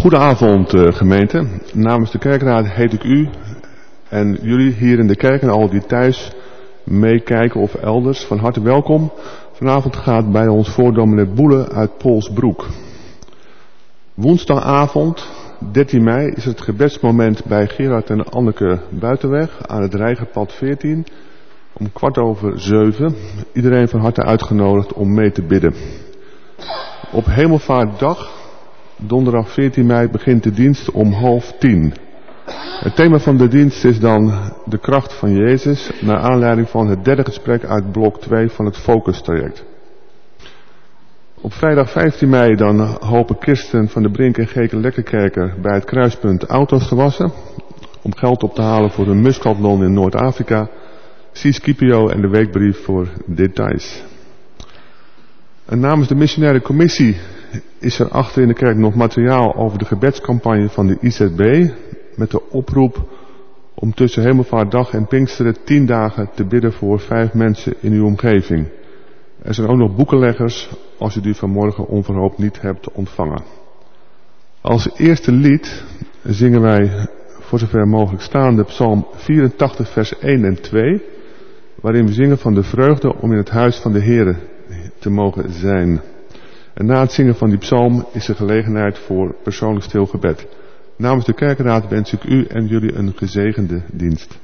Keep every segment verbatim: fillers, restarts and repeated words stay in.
Goedenavond uh, gemeente. Namens de kerkraad heet ik u en jullie hier in de kerk en al die thuis meekijken of elders van harte welkom. Vanavond gaat bij ons voor dominee Boele uit Polsbroek. Woensdagavond dertien mei is het gebedsmoment bij Gerard en Anneke Buitenweg aan het Rijgerpad veertien om kwart over zeven. Iedereen van harte uitgenodigd om mee te bidden. Op Hemelvaartdag, donderdag veertien mei, begint de dienst om half tien. Het thema van de dienst is dan de kracht van Jezus, naar aanleiding van het derde gesprek uit blok twee van het Focus traject. Op vrijdag vijftien mei dan hopen Kirsten van der Brink en Geke Lekkerkerker bij het kruispunt auto's te wassen, om geld op te halen voor een muskatlon in Noord-Afrika. Zie Scipio en de weekbrief voor details. En namens de missionaire commissie is er achter in de kerk nog materiaal over de gebedscampagne van de I Z B, met de oproep om tussen Hemelvaartdag en Pinksteren tien dagen te bidden voor vijf mensen in uw omgeving. Er zijn ook nog boekenleggers als u die vanmorgen onverhoopt niet hebt ontvangen. Als eerste lied zingen wij voor zover mogelijk staande Psalm vierentachtig vers één en twee, waarin we zingen van de vreugde om in het huis van de Heere te mogen zijn. En na het zingen van die psalm is er gelegenheid voor persoonlijk stil gebed. Namens de kerkraad wens ik u en jullie een gezegende dienst.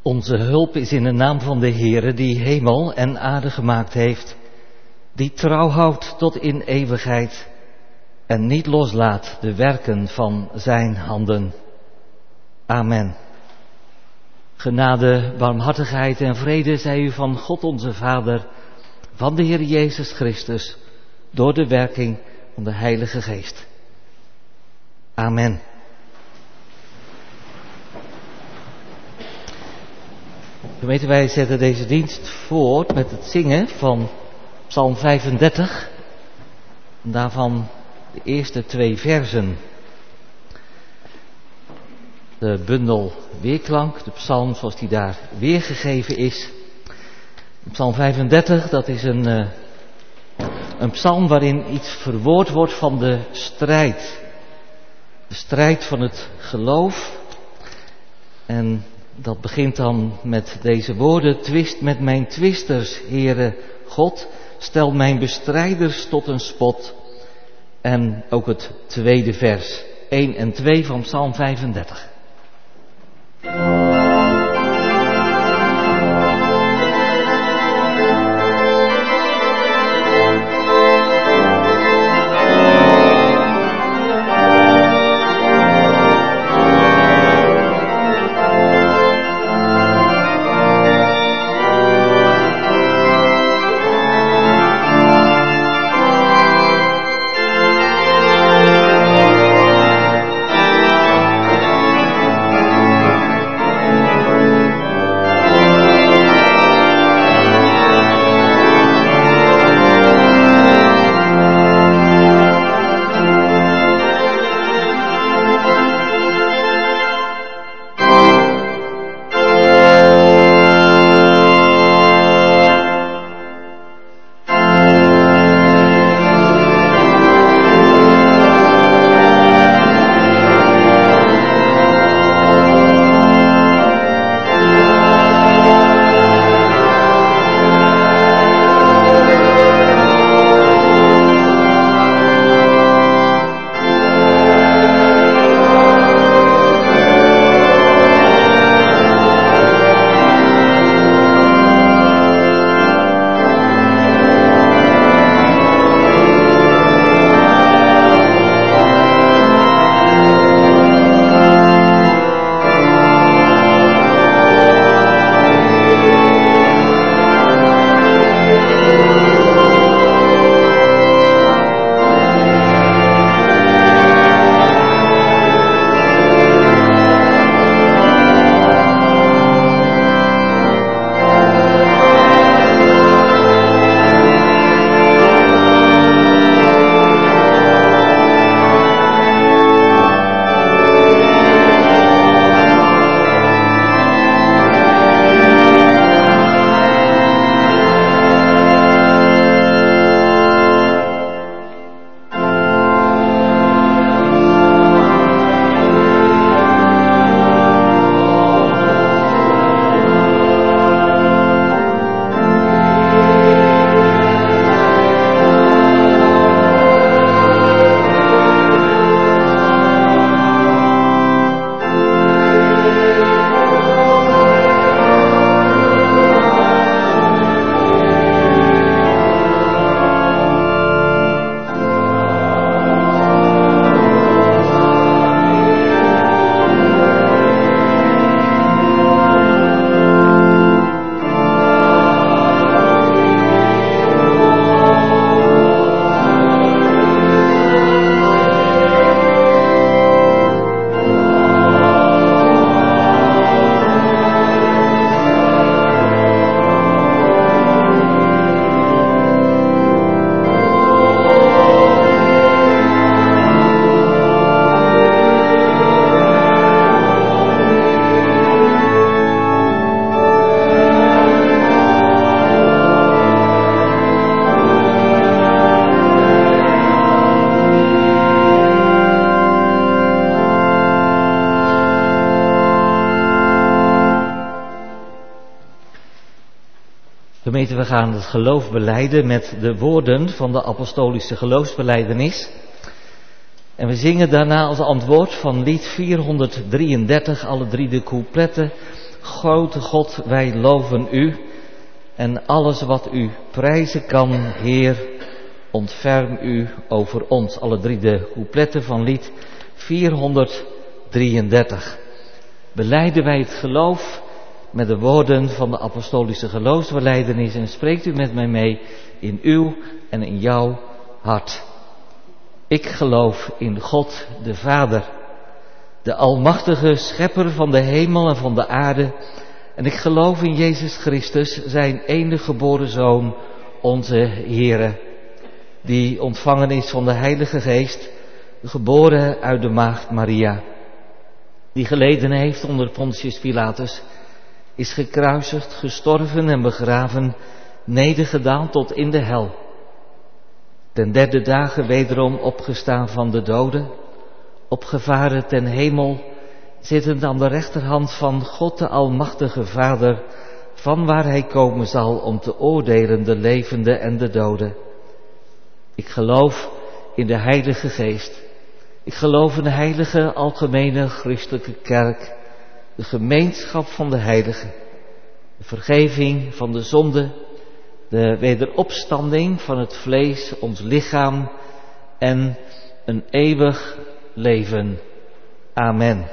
Onze hulp is in de naam van de Heere die hemel en aarde gemaakt heeft, die trouw houdt tot in eeuwigheid en niet loslaat de werken van zijn handen. Amen. Genade, barmhartigheid en vrede zij u van God onze Vader, van de Heer Jezus Christus, door de werking van de Heilige Geest. Amen. Gemeente, wij zetten deze dienst voort met het zingen van Psalm vijfendertig. En daarvan de eerste twee versen. De bundel Weerklank, de psalm zoals die daar weergegeven is. Psalm vijfendertig, dat is een, uh, een psalm waarin iets verwoord wordt van de strijd. De strijd van het geloof. En dat begint dan met deze woorden: twist met mijn twisters, Heere God, stel mijn bestrijders tot een spot. En ook het tweede vers, één en twee van Psalm vijfendertig. Gemeente, we gaan het geloof belijden met de woorden van de apostolische geloofsbelijdenis. En we zingen daarna als antwoord van lied vierhonderddrieëndertig, alle drie de coupletten, Grote God, wij loven u en alles wat u prijzen kan, Heer, ontferm u over ons. Alle drie de coupletten van lied vierhonderddrieëndertig. Belijden wij het geloof met de woorden van de apostolische geloofsbelijdenis en spreekt u met mij mee in uw en in jouw hart. Ik geloof in God de Vader, de almachtige schepper van de hemel en van de aarde. En ik geloof in Jezus Christus, zijn enige geboren Zoon, onze Heere, die ontvangen is van de Heilige Geest, geboren uit de maagd Maria, die geleden heeft onder Pontius Pilatus, is gekruisigd, gestorven en begraven, nedergedaald tot in de hel. Ten derde dagen wederom opgestaan van de doden, opgevaren ten hemel, zittend aan de rechterhand van God de Almachtige Vader, van waar hij komen zal om te oordelen de levenden en de doden. Ik geloof in de Heilige Geest. Ik geloof in de heilige algemene christelijke kerk, de gemeenschap van de heiligen, de vergeving van de zonde, de wederopstanding van het vlees, ons lichaam en een eeuwig leven. Amen.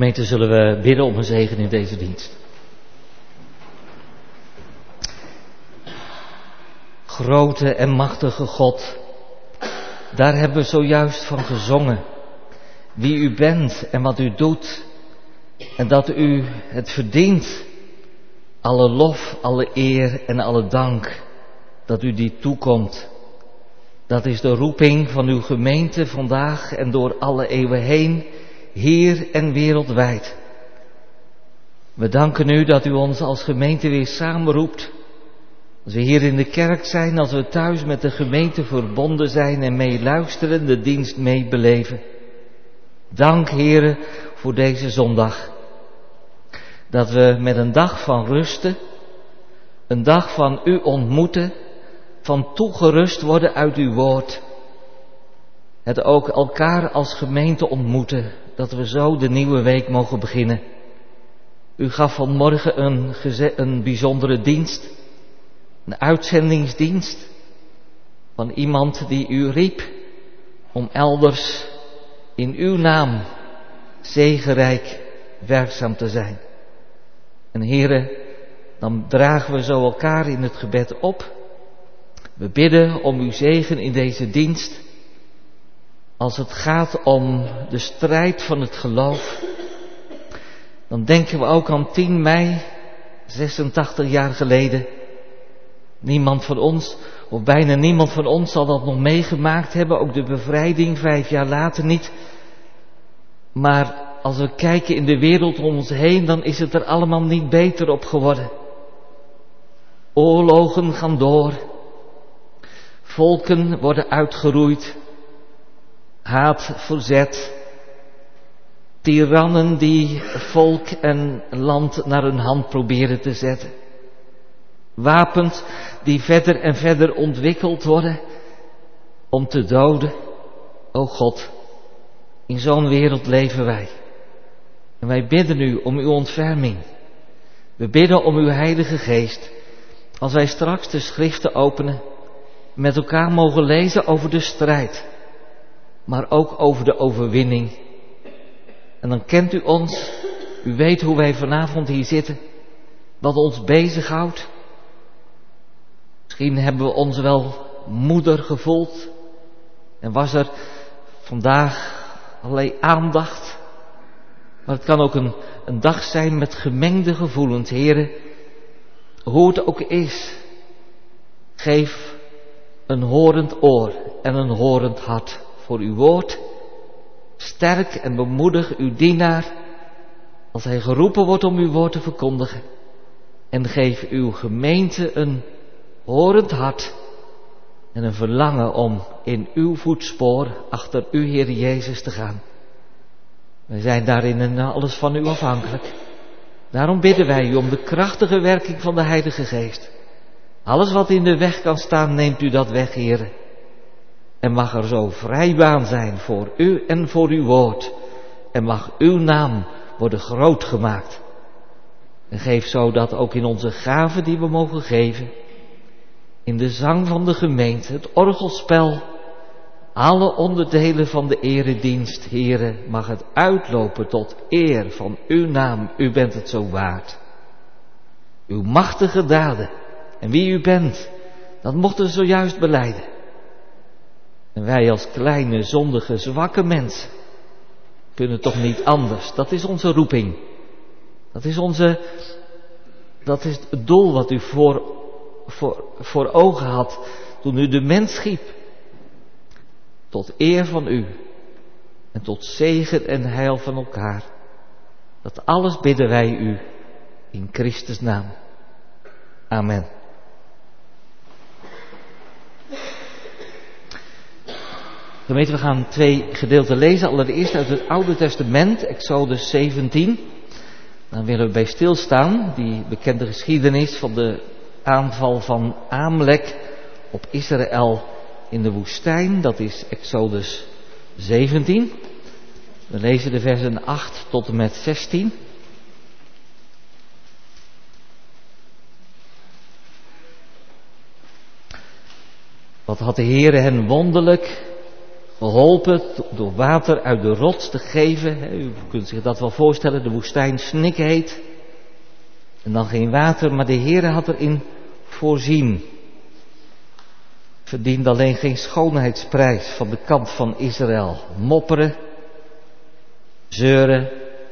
Gemeente, zullen we bidden om een zegen in deze dienst. Grote en machtige God, daar hebben we zojuist van gezongen. Wie u bent en wat u doet. En dat u het verdient. Alle lof, alle eer en alle dank dat u die toekomt. Dat is de roeping van uw gemeente vandaag en door alle eeuwen heen, hier en wereldwijd. We danken u dat u ons als gemeente weer samenroept. Als we hier in de kerk zijn, als we thuis met de gemeente verbonden zijn en meeluisteren, de dienst meebeleven. Dank, Heere, voor deze zondag. Dat we met een dag van rusten, een dag van u ontmoeten, van toegerust worden uit uw woord. Het ook elkaar als gemeente ontmoeten, dat we zo de nieuwe week mogen beginnen. U gaf vanmorgen een, geze- een bijzondere dienst, een uitzendingsdienst van iemand die u riep om elders in uw naam zegenrijk werkzaam te zijn. En Heere, dan dragen we zo elkaar in het gebed op. We bidden om uw zegen in deze dienst. Als het gaat om de strijd van het geloof, dan denken we ook aan tien mei, zesentachtig jaar geleden. Niemand van ons, of bijna niemand van ons zal dat nog meegemaakt hebben, ook de bevrijding vijf jaar later niet. Maar als we kijken in de wereld om ons heen, dan is het er allemaal niet beter op geworden. Oorlogen gaan door. Volken worden uitgeroeid. Haat verzet. Tirannen die volk en land naar hun hand proberen te zetten. Wapens die verder en verder ontwikkeld worden om te doden. O God, in zo'n wereld leven wij. En wij bidden u om uw ontferming. We bidden om uw Heilige Geest. Als wij straks de schriften openen, met elkaar mogen lezen over de strijd, maar ook over de overwinning. En dan kent u ons, u weet hoe wij vanavond hier zitten, wat ons bezighoudt. Misschien hebben we ons wel moeder gevoeld en was er vandaag allerlei aandacht. Maar het kan ook een, een dag zijn met gemengde gevoelens. Heren, hoe het ook is, geef een horend oor en een horend hart voor uw woord. Sterk en bemoedig uw dienaar als hij geroepen wordt om uw woord te verkondigen. En geef uw gemeente een horend hart en een verlangen om in uw voetspoor achter u, Heer Jezus, te gaan. Wij zijn daarin en alles van u afhankelijk. Daarom bidden wij u om de krachtige werking van de Heilige Geest. Alles wat in de weg kan staan, neemt u dat weg, Heer. En mag er zo vrijbaan zijn voor u en voor uw woord. En mag uw naam worden groot gemaakt. En geef zo dat ook in onze gaven die we mogen geven, in de zang van de gemeente, het orgelspel, alle onderdelen van de eredienst, Heere, mag het uitlopen tot eer van uw naam. U bent het zo waard. Uw machtige daden en wie u bent, dat mochten we zojuist belijden. En wij als kleine, zondige, zwakke mensen kunnen toch niet anders. Dat is onze roeping. Dat is onze, dat is het doel wat u voor, voor, voor ogen had toen u de mens schiep. Tot eer van u en tot zegen en heil van elkaar. Dat alles bidden wij u in Christus naam. Amen. Gemeente, we gaan twee gedeelten lezen. Allereerst uit het Oude Testament, Exodus zeventien. Dan willen we bij stilstaan, die bekende geschiedenis van de aanval van Amalek op Israël in de woestijn. Dat is Exodus zeventien. We lezen de versen acht tot en met zestien. Wat had de Heere hen wonderlijk geholpen door water uit de rots te geven. U kunt zich dat wel voorstellen, de woestijn snikheet. En dan geen water, maar de Heere had erin voorzien. Verdiende alleen geen schoonheidsprijs van de kant van Israël. Mopperen, zeuren,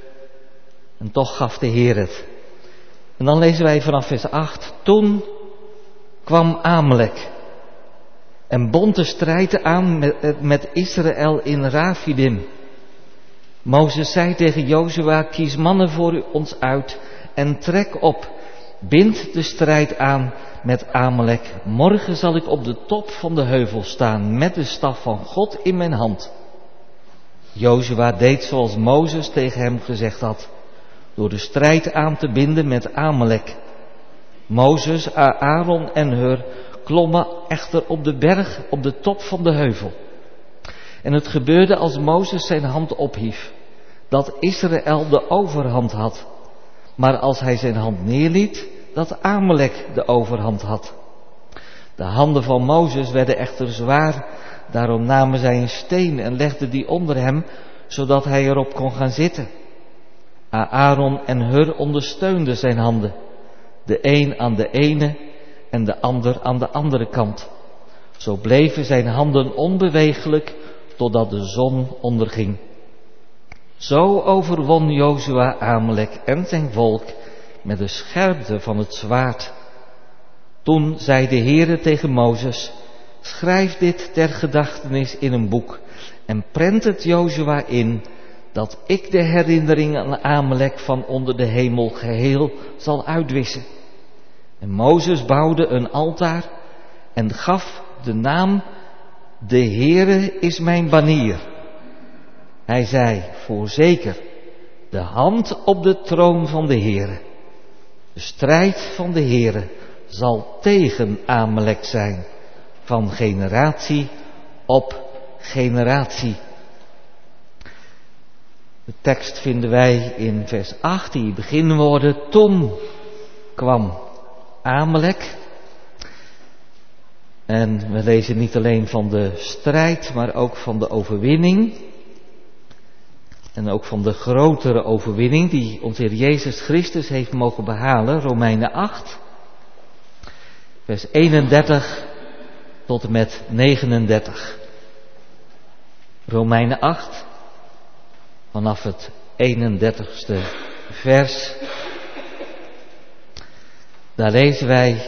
en toch gaf de Heer het. En dan lezen wij vanaf vers acht. Toen kwam Amalek en bond de strijd aan met, met Israël in Rafidim. Mozes zei tegen Jozua, kies mannen voor ons uit en trek op. Bind de strijd aan met Amalek. Morgen zal ik op de top van de heuvel staan met de staf van God in mijn hand. Jozua deed zoals Mozes tegen hem gezegd had, door de strijd aan te binden met Amalek. Mozes, Aaron en Hur klommen echter op de berg op de top van de heuvel. En het gebeurde als Mozes zijn hand ophief, dat Israël de overhand had. Maar als hij zijn hand neerliet, dat Amalek de overhand had. De handen van Mozes werden echter zwaar, daarom namen zij een steen en legden die onder hem, zodat hij erop kon gaan zitten. Aaron en Hur ondersteunden zijn handen, de een aan de ene en de ander aan de andere kant. Zo bleven zijn handen onbeweeglijk totdat de zon onderging. Zo overwon Jozua Amalek en zijn volk met de scherpte van het zwaard. Toen zei de Heere tegen Mozes, schrijf dit ter gedachtenis in een boek en prent het Jozua in, dat ik de herinnering aan Amalek van onder de hemel geheel zal uitwissen. En Mozes bouwde een altaar en gaf de naam, de Heere is mijn banier. Hij zei, voorzeker, de hand op de troon van de Heere. De strijd van de Heere zal tegen Amalek zijn, van generatie op generatie. De tekst vinden wij in vers acht, die beginwoorden. Toen kwam Amalek. En we lezen niet alleen van de strijd, maar ook van de overwinning. En ook van de grotere overwinning die onze Heer Jezus Christus heeft mogen behalen. Romeinen acht, vers eenendertig tot en met negenendertig. Romeinen acht, vanaf het eenendertigste vers. Daar lezen wij,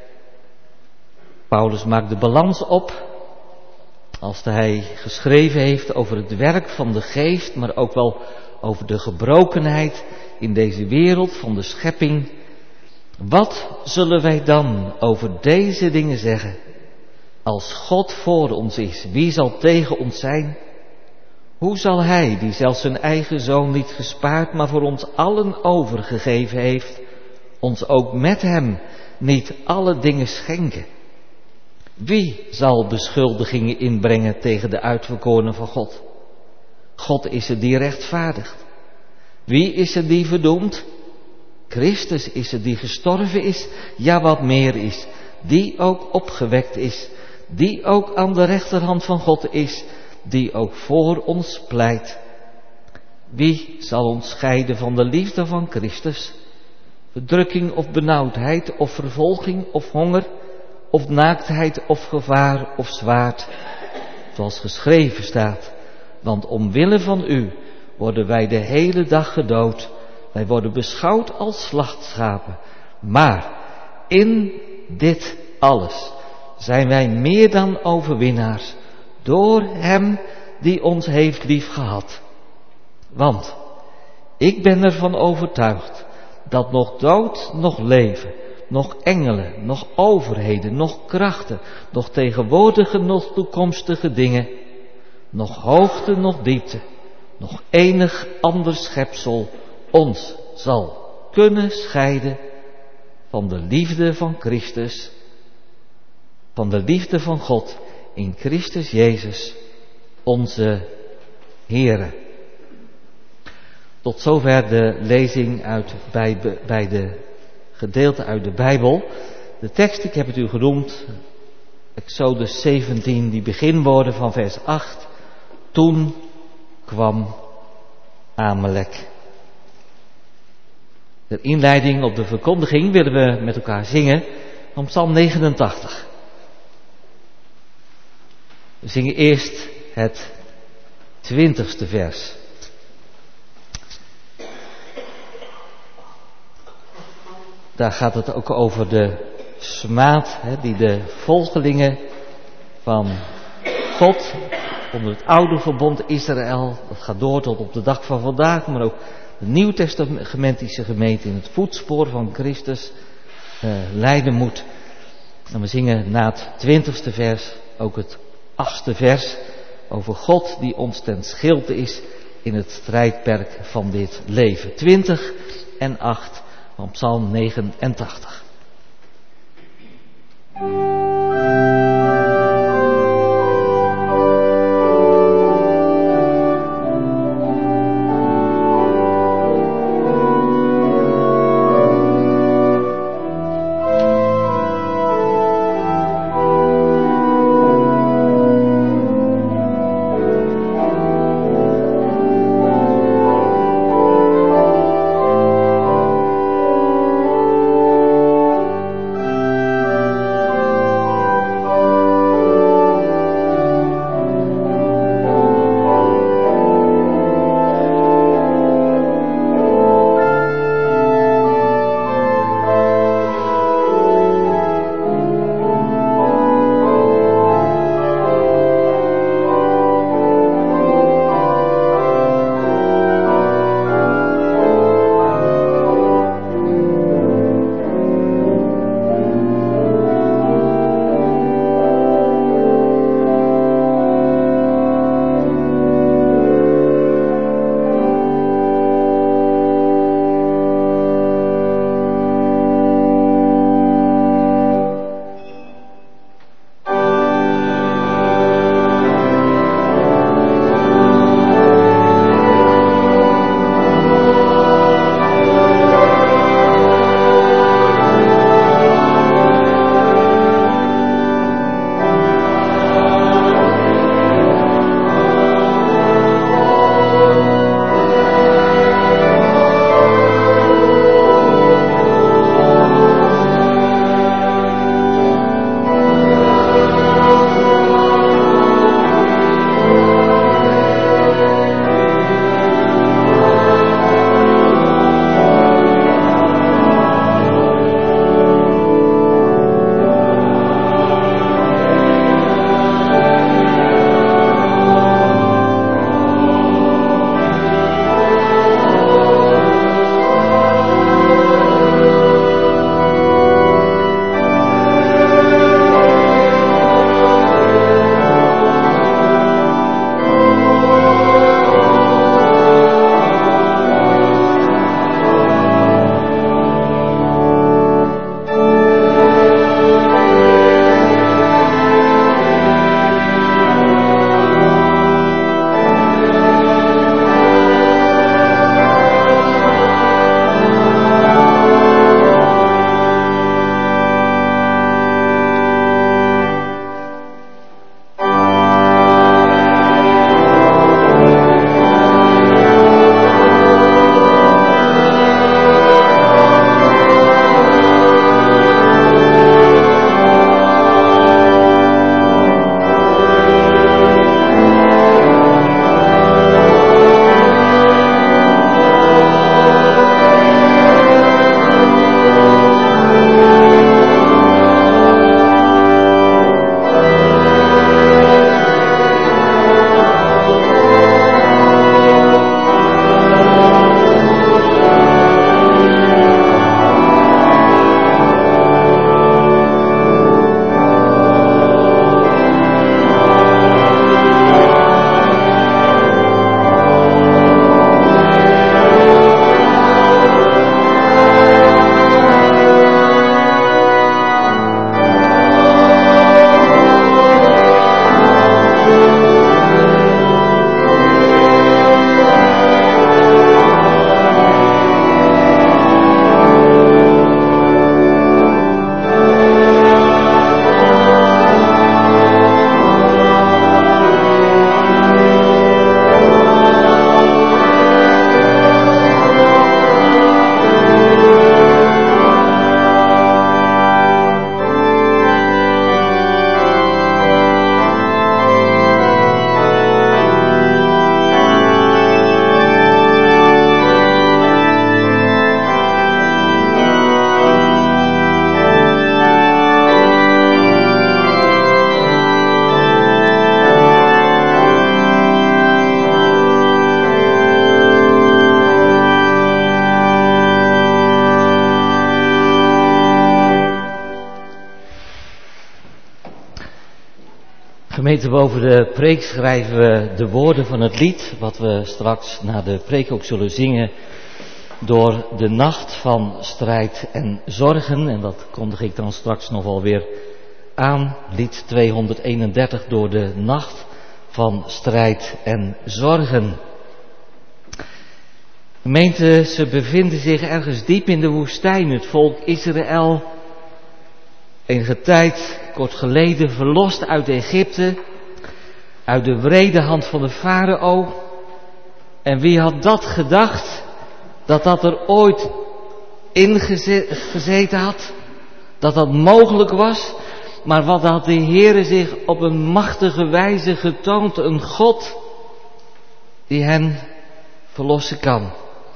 Paulus maakt de balans op, als hij geschreven heeft over het werk van de geest, maar ook wel over de gebrokenheid in deze wereld van de schepping. Wat zullen wij dan over deze dingen zeggen? Als God voor ons is, wie zal tegen ons zijn? Hoe zal hij, die zelfs zijn eigen zoon niet gespaard, maar voor ons allen overgegeven heeft, ons ook met hem niet alle dingen schenken? Wie zal beschuldigingen inbrengen tegen de uitverkorenen van God? God is het die rechtvaardigt. Wie is het die verdoemt? Christus is het die gestorven is, ja wat meer is, die ook opgewekt is, die ook aan de rechterhand van God is, die ook voor ons pleit. Wie zal ons scheiden van de liefde van Christus? Verdrukking of benauwdheid of vervolging of honger of naaktheid of gevaar of zwaard, zoals geschreven staat. Want omwille van u worden wij de hele dag gedood. Wij worden beschouwd als slachtschapen. Maar in dit alles zijn wij meer dan overwinnaars door hem die ons heeft liefgehad. Want ik ben ervan overtuigd dat nog dood, nog leven, nog engelen, nog overheden, nog krachten, nog tegenwoordige, nog toekomstige dingen, nog hoogte, nog diepte, nog enig ander schepsel ons zal kunnen scheiden van de liefde van Christus, van de liefde van God in Christus Jezus, onze Heere. Tot zover de lezing uit bij, bij de gedeelte uit de Bijbel. De tekst, ik heb het u genoemd, Exodus zeventien, die beginwoorden van vers acht Toen kwam Amalek. De inleiding op de verkondiging willen we met elkaar zingen van Psalm negenentachtig. We zingen eerst het twintigste vers. Daar gaat het ook over de smaad hè, die de volgelingen van God onder het oude verbond Israël, dat gaat door tot op de dag van vandaag, maar ook de nieuwtestamentische gemeente in het voetspoor van Christus uh, leiden moet. En we zingen na het twintigste vers ook het achtste vers over God die ons ten schild is in het strijdperk van dit leven. twintig en acht van Psalm negenentachtig. Gemeente, boven de preek schrijven we de woorden van het lied, wat we straks na de preek ook zullen zingen, door de nacht van strijd en zorgen. En dat kondig ik dan straks nog wel weer aan, lied tweehonderdeenendertig, door de nacht van strijd en zorgen. Gemeente, ze bevinden zich ergens diep in de woestijn, het volk Israël, enige tijd, kort geleden, verlost uit Egypte, uit de wrede hand van de farao. En wie had dat gedacht, dat dat er ooit ingezeten had, dat dat mogelijk was, maar wat had de Heere zich op een machtige wijze getoond, een God die hen verlossen kan.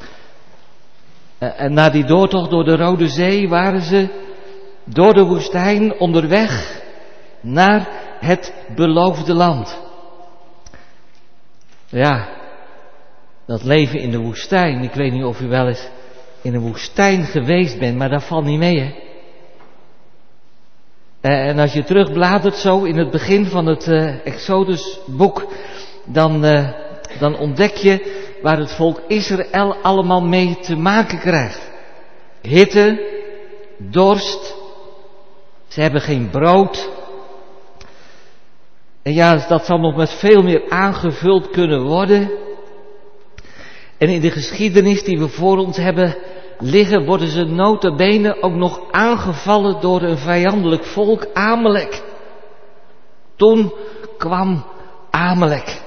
En na die doortocht door de Rode Zee waren ze door de woestijn onderweg naar het beloofde land. Ja, dat leven in de woestijn. Ik weet niet of u wel eens in een woestijn geweest bent, maar dat valt niet mee, hè. En als je terugbladert zo in het begin van het uh, Exodusboek, dan, uh, dan ontdek je waar het volk Israël allemaal mee te maken krijgt. Hitte, dorst, ze hebben geen brood. En ja, dat zal nog met veel meer aangevuld kunnen worden. En in de geschiedenis die we voor ons hebben liggen, worden ze nota bene ook nog aangevallen door een vijandelijk volk, Amalek. Toen kwam Amalek.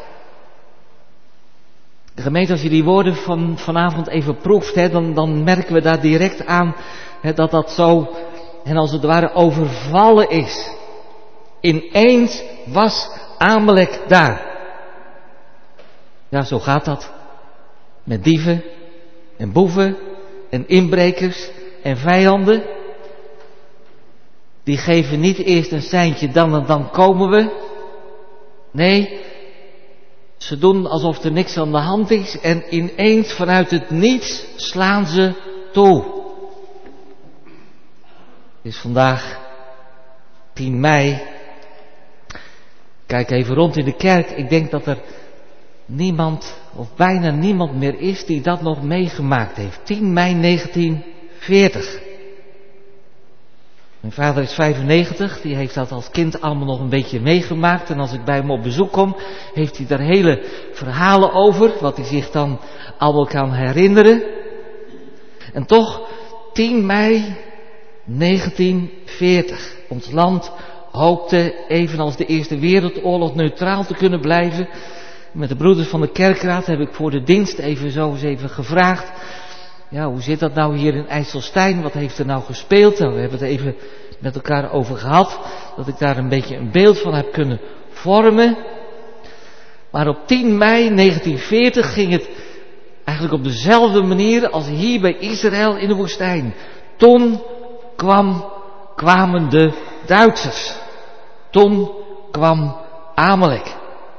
De gemeente, als je die woorden van vanavond even proeft, hè, dan, dan merken we daar direct aan hè, dat dat zo, en als het ware, overvallen is. Ineens was Amalek daar. Ja, zo gaat dat. Met dieven en boeven en inbrekers en vijanden. Die geven niet eerst een seintje, dan en dan komen we. Nee, ze doen alsof er niks aan de hand is en ineens vanuit het niets slaan ze toe. Het is vandaag tien mei. Kijk even rond in de kerk. Ik denk dat er niemand of bijna niemand meer is die dat nog meegemaakt heeft. tien mei negentien veertig. Mijn vader is vijfennegentig, die heeft dat als kind allemaal nog een beetje meegemaakt. En als ik bij hem op bezoek kom, heeft hij daar hele verhalen over, wat hij zich dan allemaal kan herinneren. En toch, tien mei negentien veertig. Ons land hoopte, evenals de Eerste Wereldoorlog, neutraal te kunnen blijven. Met de broeders van de kerkraad heb ik voor de dienst even zo eens even gevraagd. Ja, hoe zit dat nou hier in IJsselstein? Wat heeft er nou gespeeld? Nou, we hebben het even met elkaar over gehad. Dat ik daar een beetje een beeld van heb kunnen vormen. Maar op tien mei negentien veertig ging het eigenlijk op dezelfde manier als hier bij Israël in de woestijn. Toen kwam, kwamen de Duitsers. Toen kwam Amalek.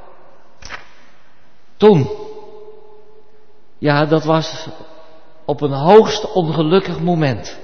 Toen. Ja, dat was op een hoogst ongelukkig moment.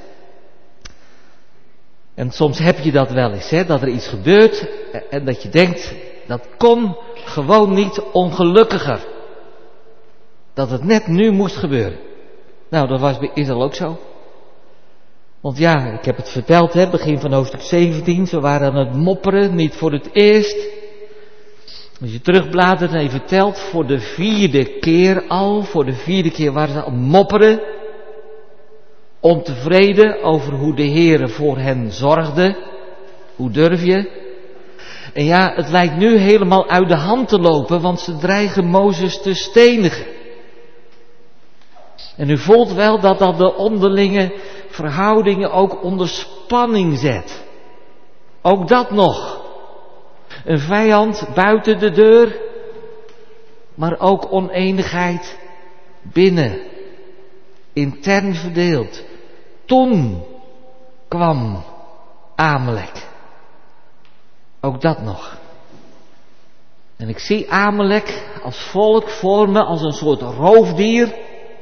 En soms heb je dat wel eens, hè, dat er iets gebeurt en dat je denkt, dat kon gewoon niet ongelukkiger. Dat het net nu moest gebeuren. Nou, dat was bij Israël ook zo. Want ja, ik heb het verteld, hè, begin van hoofdstuk zeventien, ze waren aan het mopperen, niet voor het eerst. Als je terugbladert en even telt, voor de vierde keer al, voor de vierde keer waren ze aan het mopperen. Ontevreden over hoe de Heere voor hen zorgde. Hoe durf je? En ja, het lijkt nu helemaal uit de hand te lopen, want ze dreigen Mozes te stenigen. En u voelt wel dat dat de onderlinge verhoudingen ook onder spanning zet. Ook dat nog. Een vijand buiten de deur, maar ook oneenigheid binnen. Intern verdeeld. Toen kwam Amalek. Ook dat nog. En ik zie Amalek als volk voor me, als een soort roofdier,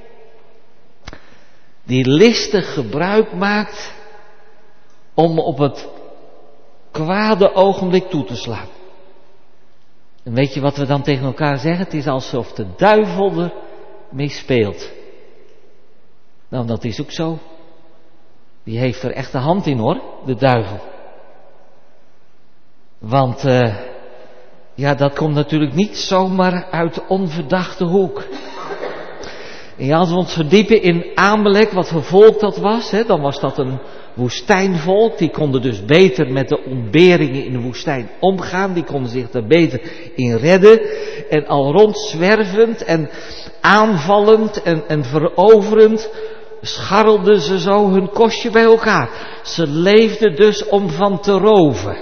die listig gebruik maakt om op het kwade ogenblik toe te slaan. En weet je wat we dan tegen elkaar zeggen? Het is alsof de duivel er mee speelt. Nou, dat is ook zo. Die heeft er echt de hand in hoor, de duivel. Want, uh, ja, dat komt natuurlijk niet zomaar uit de onverdachte hoek. En ja, als we ons verdiepen in Amalek, wat voor volk dat was, hè, dan was dat een woestijnvolk. Die konden dus beter met de ontberingen in de woestijn omgaan. Die konden zich daar beter in redden. En al rondzwervend en aanvallend en, en veroverend scharrelden ze zo hun kostje bij elkaar. Ze leefden dus om van te roven.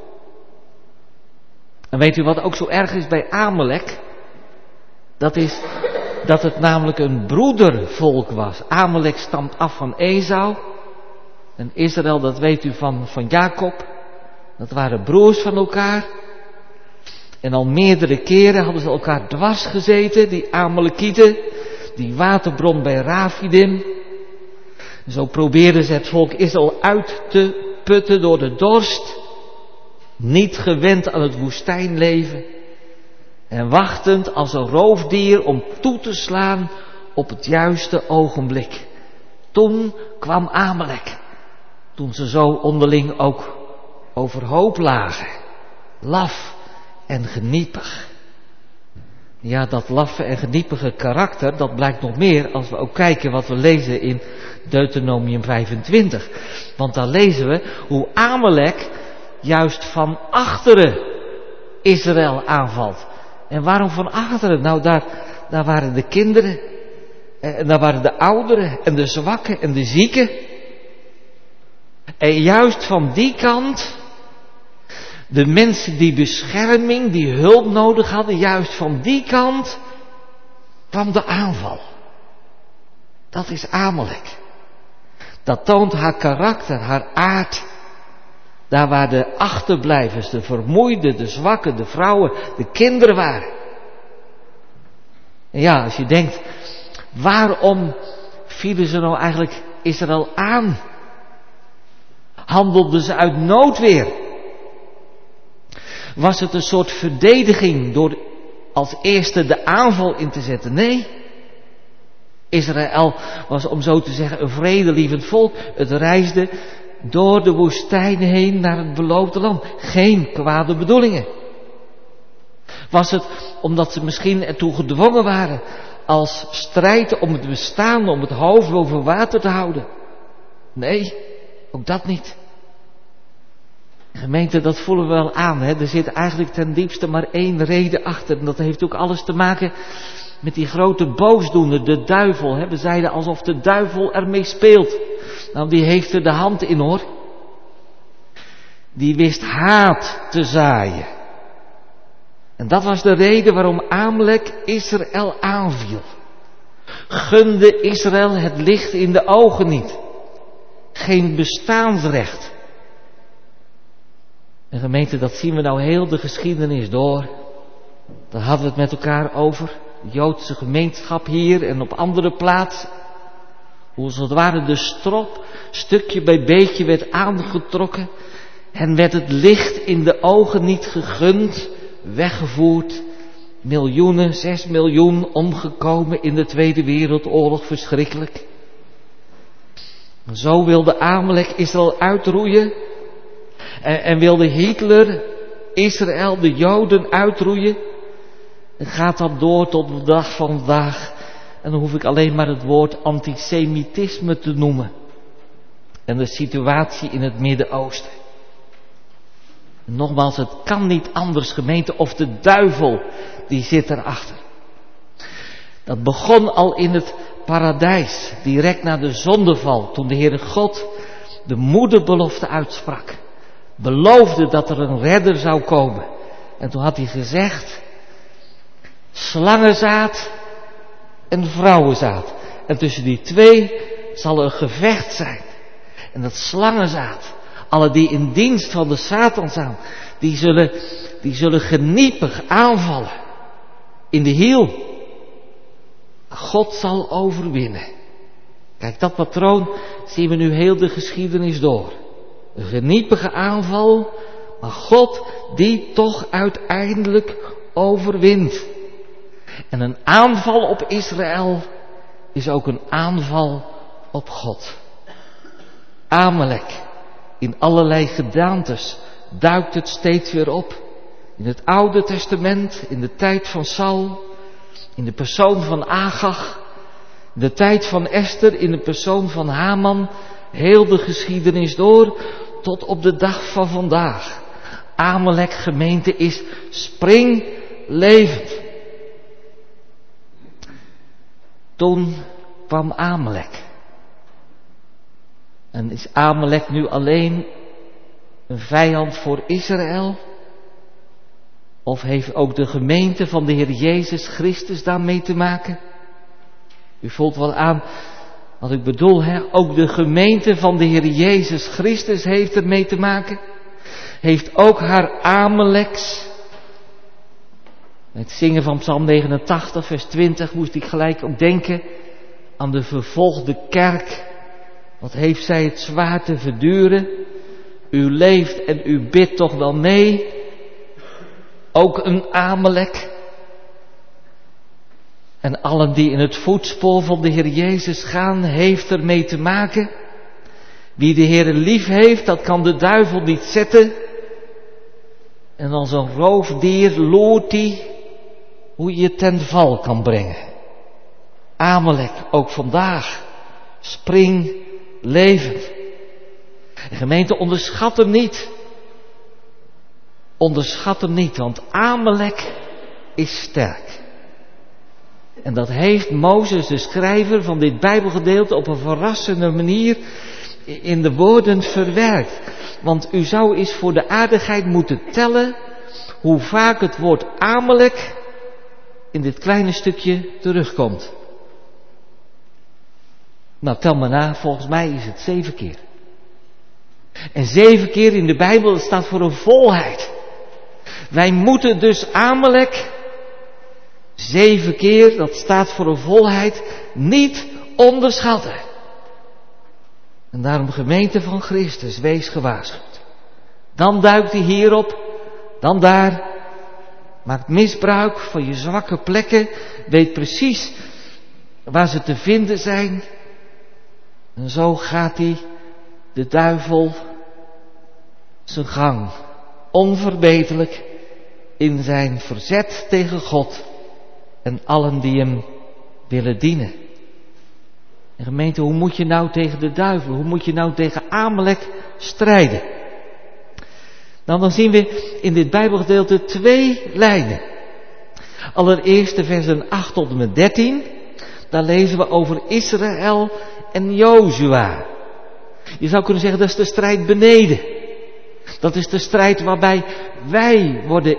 En weet u wat ook zo erg is bij Amalek? Dat is dat het namelijk een broedervolk was. Amalek stamt af van Esau. En Israël, dat weet u van, van Jacob. Dat waren broers van elkaar. En al meerdere keren hadden ze elkaar dwars gezeten, die Amalekieten. Die waterbron bij Rafidim. En zo probeerden ze het volk Israël uit te putten door de dorst. Niet gewend aan het woestijnleven. En wachtend als een roofdier om toe te slaan op het juiste ogenblik. Toen kwam Amalek. Toen ze zo onderling ook overhoop lagen. Laf en geniepig. Ja, dat laffe en geniepige karakter, dat blijkt nog meer als we ook kijken wat we lezen in Deuteronomium vijfentwintig. Want daar lezen we hoe Amalek juist van achteren Israël aanvalt. En waarom van achteren? Nou, daar, daar waren de kinderen, en daar waren de ouderen en de zwakken en de zieken. En juist van die kant, de mensen die bescherming, die hulp nodig hadden, juist van die kant kwam de aanval. Dat is Amalek. Dat toont haar karakter, haar aard. Daar waar de achterblijvers, de vermoeiden, de zwakken, de vrouwen, de kinderen waren. En ja, als je denkt, waarom vielen ze nou eigenlijk Israël aan? Handelden ze uit noodweer? Was het een soort verdediging door als eerste de aanval in te zetten? Nee. Israël was, om zo te zeggen, een vredelievend volk. Het reisde door de woestijn heen naar het beloofde land. Geen kwade bedoelingen. Was het omdat ze misschien ertoe gedwongen waren als strijd om het bestaan, om het hoofd boven water te houden? Nee, ook dat niet. Gemeente, dat voelen we wel aan. Hè? Er zit eigenlijk ten diepste maar één reden achter. En dat heeft ook alles te maken met die grote boosdoener, de duivel. Hè? We zeiden alsof de duivel ermee speelt. Nou, die heeft er de hand in hoor. Die wist haat te zaaien. En dat was de reden waarom Amalek Israël aanviel. Gunde Israël het licht in de ogen niet. Geen bestaansrecht. En gemeente, dat zien we nou heel de geschiedenis door. Daar hadden we het met elkaar over. De Joodse gemeenschap hier en op andere plaatsen. Hoe als het ware de strop stukje bij beetje werd aangetrokken. En werd het licht in de ogen niet gegund, weggevoerd. Miljoenen, zes miljoen omgekomen in de Tweede Wereldoorlog, verschrikkelijk. En zo wilde Amalek Israël uitroeien. En, en wilde Hitler Israël, de Joden, uitroeien. En gaat dat door tot de dag van vandaag. En dan hoef ik alleen maar het woord antisemitisme te noemen. En de situatie in het Midden-Oosten. Nogmaals, het kan niet anders, gemeente, of de duivel, die zit erachter. Dat begon al in het paradijs, direct na de zondeval, toen de Heere God de moederbelofte uitsprak. Beloofde dat er een redder zou komen. En toen had hij gezegd, slangenzaad en vrouwenzaad. En tussen die twee zal er een gevecht zijn. En dat slangenzaad, alle die in dienst van de Satan staan, die zullen, die zullen geniepig aanvallen. In de hiel. God zal overwinnen. Kijk, dat patroon zien we nu heel de geschiedenis door. Een geniepige aanval, maar God die toch uiteindelijk overwint. En een aanval op Israël is ook een aanval op God. Amalek, in allerlei gedaantes, duikt het steeds weer op. In het Oude Testament, in de tijd van Saul, in de persoon van Agag, in de tijd van Esther, in de persoon van Haman, heel de geschiedenis door, tot op de dag van vandaag. Amalek, gemeente, is springlevend. Toen kwam Amalek. En is Amalek nu alleen een vijand voor Israël? Of heeft ook de gemeente van de Heer Jezus Christus daarmee te maken? U voelt wel aan wat ik bedoel, hè? Ook de gemeente van de Heer Jezus Christus heeft ermee te maken. Heeft ook haar Amaleks. Met het zingen van Psalm negenentachtig, vers twintig, moest ik gelijk ook denken aan de vervolgde kerk. Wat heeft zij het zwaar te verduren? U leeft en u bidt toch wel mee? Ook een Amalek. En allen die in het voetspoor van de Heer Jezus gaan, heeft ermee te maken. Wie de Heer lief heeft, dat kan de duivel niet zetten. En als een roofdier loert hij hoe je ten val kan brengen. Amalek, ook vandaag, springlevend. De gemeente, onderschat hem niet. Onderschat hem niet, want Amalek is sterk. En dat heeft Mozes, de schrijver van dit Bijbelgedeelte, op een verrassende manier in de woorden verwerkt. Want u zou eens voor de aardigheid moeten tellen hoe vaak het woord Amalek in dit kleine stukje terugkomt. Nou, tel maar na, volgens mij is het zeven keer. En zeven keer in de Bijbel, dat staat voor een volheid. Wij moeten dus Amalek, zeven keer, dat staat voor een volheid, niet onderschatten. En daarom, gemeente van Christus, wees gewaarschuwd. Dan duikt hij hierop, dan daar. Maakt misbruik van je zwakke plekken. Weet precies waar ze te vinden zijn. En zo gaat hij, de duivel, zijn gang. Onverbeterlijk in zijn verzet tegen God. En allen die hem willen dienen. En gemeente, hoe moet je nou tegen de duivel, hoe moet je nou tegen Amalek strijden? Nou, dan zien we in dit Bijbelgedeelte twee lijnen. Allereerst de versen acht tot en met dertien. Daar lezen we over Israël en Jozua. Je zou kunnen zeggen, dat is de strijd beneden. Dat is de strijd waarbij wij worden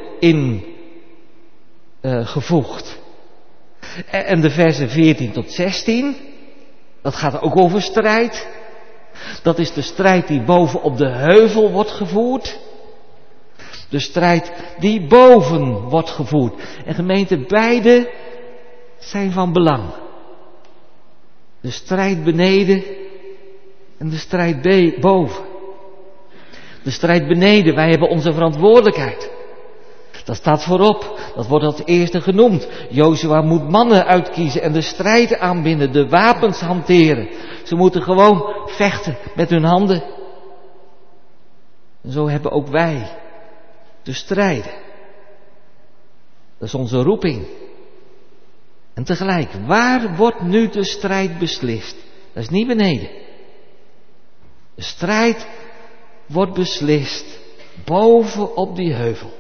ingevoegd. Uh, en de versen veertien tot zestien. Dat gaat ook over strijd. Dat is de strijd die boven op de heuvel wordt gevoerd. De strijd die boven wordt gevoerd. En gemeente, beide zijn van belang. De strijd beneden en de strijd be- boven. De strijd beneden, wij hebben onze verantwoordelijkheid. Dat staat voorop, dat wordt als eerste genoemd. Jozua moet mannen uitkiezen en de strijd aanbinden, de wapens hanteren. Ze moeten gewoon vechten met hun handen. En zo hebben ook wij te strijden. Dat is onze roeping. En tegelijk, waar wordt nu de strijd beslist? Dat is niet beneden. De strijd wordt beslist boven op die heuvel.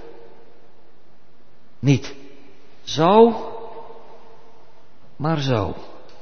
Niet zo, maar zo.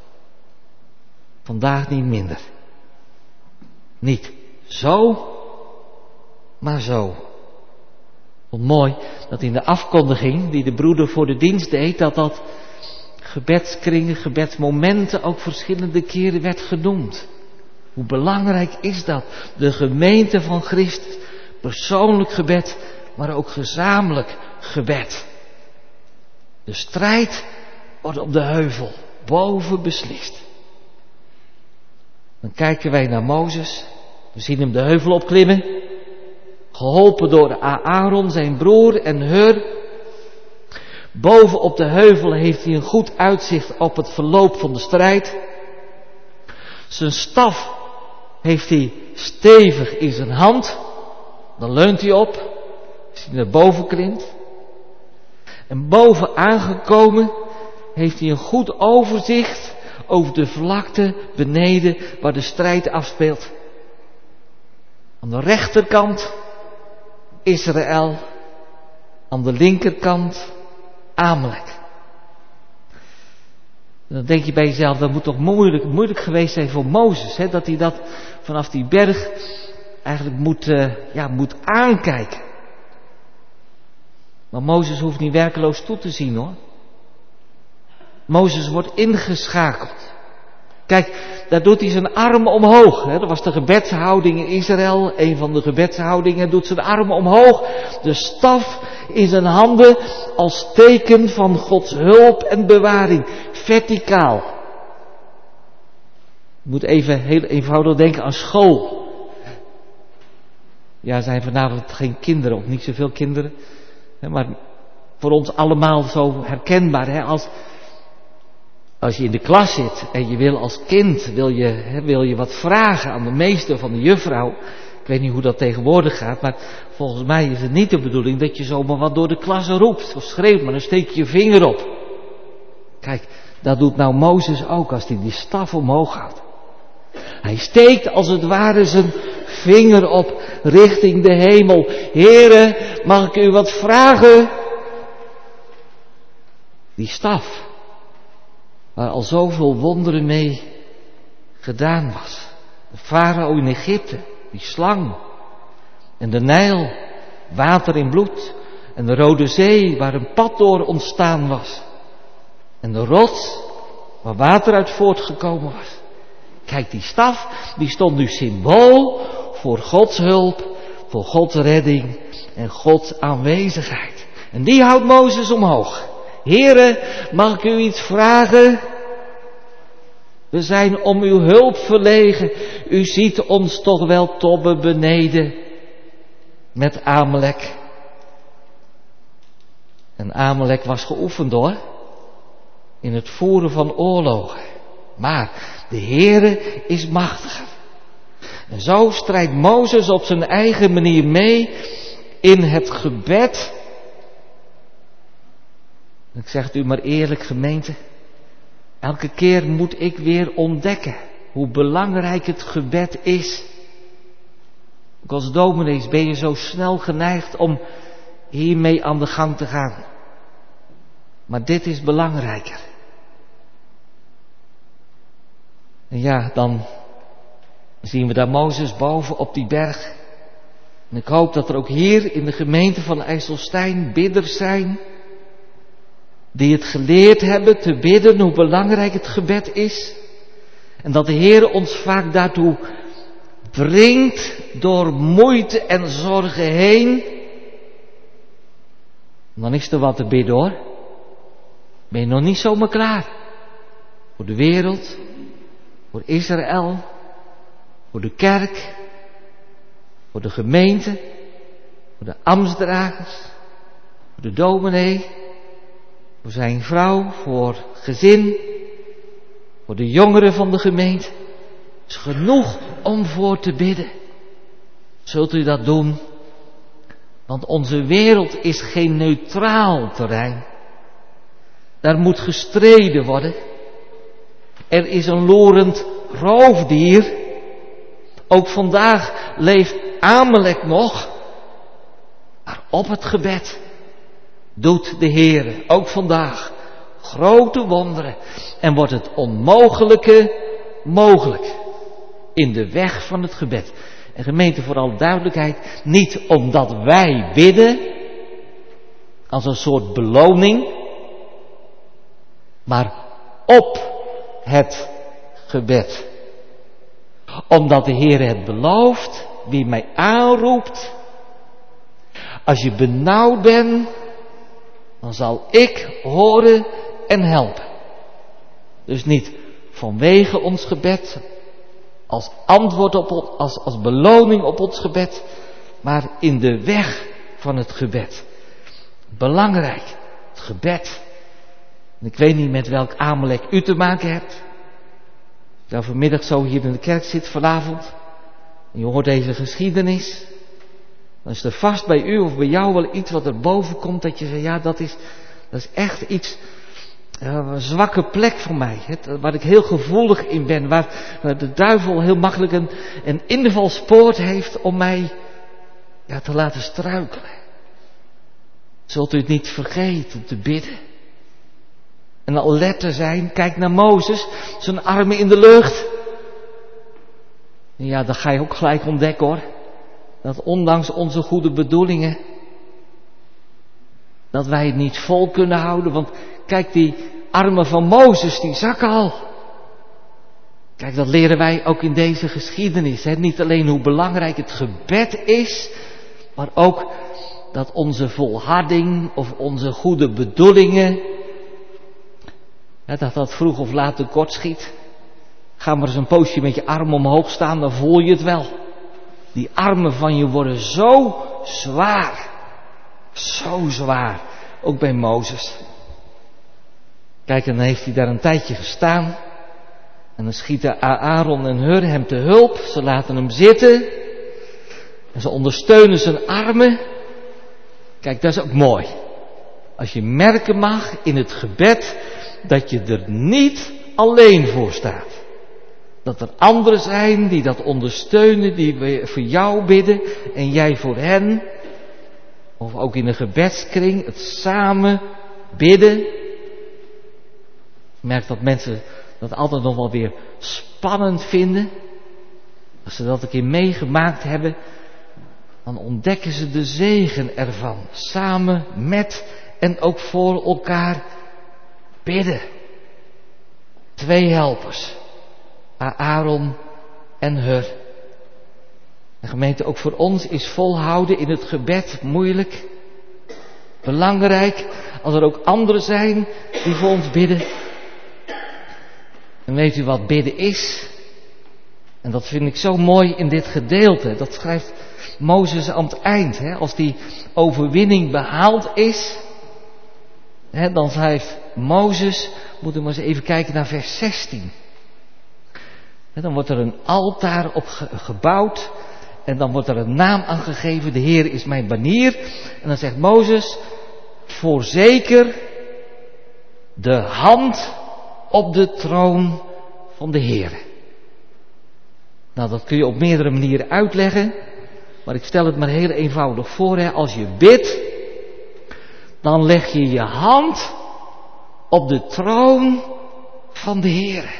Vandaag niet minder. Niet zo, maar zo. Wat mooi dat in de afkondiging die de broeder voor de dienst deed, dat dat gebedskringen, gebedsmomenten ook verschillende keren werd genoemd. Hoe belangrijk is dat? De gemeente van Christus. Persoonlijk gebed, maar ook gezamenlijk gebed. De strijd wordt op de heuvel boven beslist. Dan kijken wij naar Mozes. We zien hem de heuvel opklimmen. Geholpen door Aaron, zijn broer, en Hur. Boven op de heuvel heeft hij een goed uitzicht op het verloop van de strijd. Zijn staf heeft hij stevig in zijn hand. Dan leunt hij op, als hij naar boven klimt. En boven aangekomen heeft hij een goed overzicht over de vlakte beneden waar de strijd afspeelt. Aan de rechterkant Israël, aan de linkerkant Amalek. Dan denk je bij jezelf, dat moet toch moeilijk, moeilijk geweest zijn voor Mozes, hè? Dat hij dat vanaf die berg eigenlijk moet, uh, ja, moet aankijken. Maar Mozes hoeft niet werkeloos toe te zien, hoor. Mozes wordt ingeschakeld. Kijk, daar doet hij zijn arm omhoog. Hè? Dat was de gebedshouding in Israël. Een van de gebedshoudingen doet zijn arm omhoog. De staf in zijn handen als teken van Gods hulp en bewaring. Verticaal. Je moet even heel eenvoudig denken aan school. Ja, er zijn vanavond geen kinderen, of niet zoveel kinderen. Maar voor ons allemaal zo herkenbaar. Hè? Als, als je in de klas zit en je wil als kind, wil je, hè, wil je wat vragen aan de meester van de juffrouw. Ik weet niet hoe dat tegenwoordig gaat, maar volgens mij is het niet de bedoeling dat je zomaar wat door de klas roept of schreeuwt, maar dan steek je je vinger op. Kijk, dat doet nou Mozes ook als hij die staf omhoog houdt. Hij steekt als het ware zijn vinger op richting de hemel. Heere, mag ik u wat vragen? Die staf, waar al zoveel wonderen mee gedaan was. De farao in Egypte, die slang. En de Nijl, water in bloed. En de Rode Zee, waar een pad door ontstaan was. En de rots, waar water uit voortgekomen was. Kijk, die staf, die stond nu symbool voor Gods hulp, voor Gods redding en Gods aanwezigheid. En die houdt Mozes omhoog. Heere, mag ik u iets vragen? We zijn om uw hulp verlegen. U ziet ons toch wel tobben beneden met Amalek. En Amalek was geoefend, hoor, in het voeren van oorlogen. Maar de Heere is machtiger. En zo strijdt Mozes op zijn eigen manier mee in het gebed. Ik zeg het u maar eerlijk, gemeente. Elke keer moet ik weer ontdekken hoe belangrijk het gebed is. Ook als dominees ben je zo snel geneigd om hiermee aan de gang te gaan. Maar dit is belangrijker. En ja, dan zien we daar Mozes boven op die berg. En ik hoop dat er ook hier in de gemeente van IJsselstein bidders zijn die het geleerd hebben te bidden, hoe belangrijk het gebed is. En dat de Heer ons vaak daartoe brengt door moeite en zorgen heen. En dan is er wat te bidden, hoor. Ben je nog niet zomaar klaar. Voor de wereld, voor Israël, voor de kerk, voor de gemeente, voor de ambtsdragers, voor de dominee, voor zijn vrouw, voor gezin, voor de jongeren van de gemeente. Het is genoeg om voor te bidden. Zult u dat doen? Want onze wereld is geen neutraal terrein. Daar moet gestreden worden. Er is een lorend roofdier. Ook vandaag leeft Amalek nog. Maar op het gebed doet de Heere ook vandaag grote wonderen. En wordt het onmogelijke mogelijk. In de weg van het gebed. En gemeente, voor alle duidelijkheid, niet omdat wij bidden als een soort beloning, maar op het gebed. Omdat de Heer het belooft, wie mij aanroept, als je benauwd bent, dan zal ik horen en helpen. Dus niet vanwege ons gebed, als antwoord op, als, als beloning op ons gebed, maar in de weg van het gebed. Belangrijk, het gebed. En ik weet niet met welk Amalek u te maken hebt. Als je vanmiddag zo hier in de kerk zit vanavond. En je hoort deze geschiedenis. Dan is er vast bij u of bij jou wel iets wat er boven komt. Dat je zegt, ja dat is, dat is echt iets, een zwakke plek voor mij. Hè, waar ik heel gevoelig in ben. Waar, waar de duivel heel makkelijk een, een invalspoort heeft om mij ja, te laten struikelen. Zult u het niet vergeten te bidden. En alert te zijn, kijk naar Mozes, zijn armen in de lucht. En ja, dan ga je ook gelijk ontdekken hoor. Dat ondanks onze goede bedoelingen, dat wij het niet vol kunnen houden. Want kijk, die armen van Mozes, die zakken al. Kijk, dat leren wij ook in deze geschiedenis. Hè? Niet alleen hoe belangrijk het gebed is, maar ook dat onze volharding of onze goede bedoelingen, ja, dat dat vroeg of laat tekort schiet. Ga maar eens een poosje met je armen omhoog staan, dan voel je het wel. Die armen van je worden zo zwaar. Zo zwaar. Ook bij Mozes. Kijk, en dan heeft hij daar een tijdje gestaan. En dan schieten Aaron en Hur hem te hulp. Ze laten hem zitten. En ze ondersteunen zijn armen. Kijk, dat is ook mooi. Als je merken mag in het gebed dat je er niet alleen voor staat. Dat er anderen zijn die dat ondersteunen, die voor jou bidden en jij voor hen. Of ook in een gebedskring, het samen bidden. Ik merk dat mensen dat altijd nog wel weer spannend vinden. Als ze dat een keer meegemaakt hebben, dan ontdekken ze de zegen ervan. Samen met en ook voor elkaar bidden. Twee helpers. Aaron en Hur. De gemeente, ook voor ons is volhouden in het gebed moeilijk. Belangrijk als er ook anderen zijn die voor ons bidden. En weet u wat bidden is? En dat vind ik zo mooi in dit gedeelte. Dat schrijft Mozes aan het eind. Hè? Als die overwinning behaald is, hè, dan schrijft Mozes, moeten we maar eens even kijken naar vers zestien. Hè, dan wordt er een altaar op ge- gebouwd. En dan wordt er een naam aangegeven. De Heer is mijn banier. En dan zegt Mozes, voorzeker de hand op de troon van de Heer. Nou, dat kun je op meerdere manieren uitleggen. Maar ik stel het maar heel eenvoudig voor. Hè. Als je bidt, dan leg je je hand op de troon van de Heer.